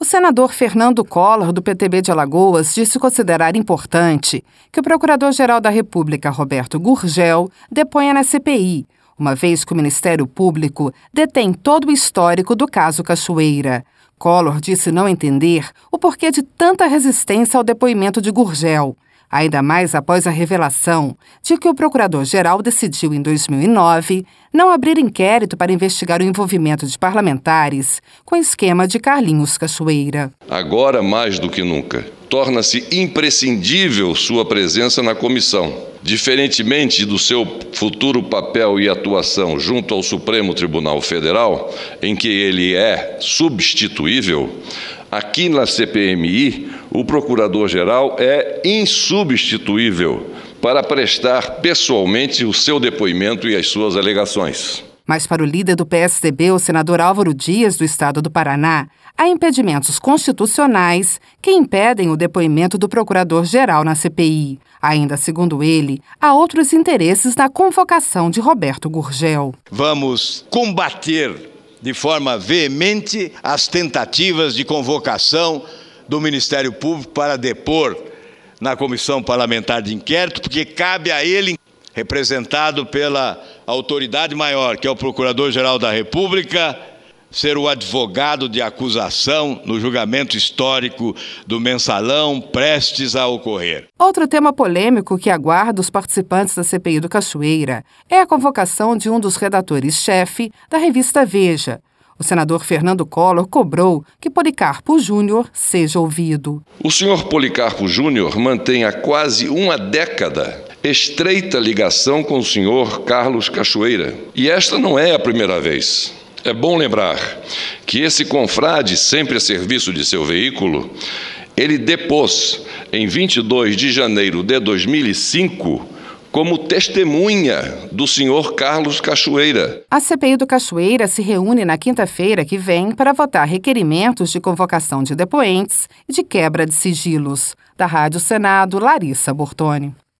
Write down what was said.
senador Fernando Collor, do PTB de Alagoas, disse considerar importante que o Procurador-Geral da República, Roberto Gurgel, deponha na CPI, uma vez que o Ministério Público detém todo o histórico do caso Cachoeira. Collor disse não entender o porquê de tanta resistência ao depoimento de Gurgel, ainda mais após a revelação de que o Procurador-Geral decidiu, em 2009, não abrir inquérito para investigar o envolvimento de parlamentares com o esquema de Carlinhos Cachoeira. Agora, mais do que nunca, torna-se imprescindível sua presença na comissão. Diferentemente do seu futuro papel e atuação junto ao Supremo Tribunal Federal, em que ele é substituível, aqui na CPMI, o Procurador-Geral é insubstituível para prestar pessoalmente o seu depoimento e as suas alegações. Mas para o líder do PSDB, o senador Álvaro Dias, do estado do Paraná, há impedimentos constitucionais que impedem o depoimento do Procurador-Geral na CPI. Ainda segundo ele, há outros interesses na convocação de Roberto Gurgel. Vamos combater de forma veemente as tentativas de convocação do Ministério Público para depor na Comissão Parlamentar de Inquérito, porque cabe a ele, representado pela autoridade maior, que é o Procurador-Geral da República, ser o advogado de acusação no julgamento histórico do mensalão prestes a ocorrer. Outro tema polêmico que aguarda os participantes da CPI do Cachoeira é a convocação de um dos redatores-chefe da revista Veja. O senador Fernando Collor cobrou que Policarpo Júnior seja ouvido. O senhor Policarpo Júnior mantém há quase uma década estreita ligação com o senhor Carlos Cachoeira. E esta não é a primeira vez. É bom lembrar que esse confrade, sempre a serviço de seu veículo, ele depôs em 22 de janeiro de 2005 como testemunha do senhor Carlos Cachoeira. A CPI do Cachoeira se reúne na quinta-feira que vem para votar requerimentos de convocação de depoentes e de quebra de sigilos. Da Rádio Senado, Larissa Bortoni.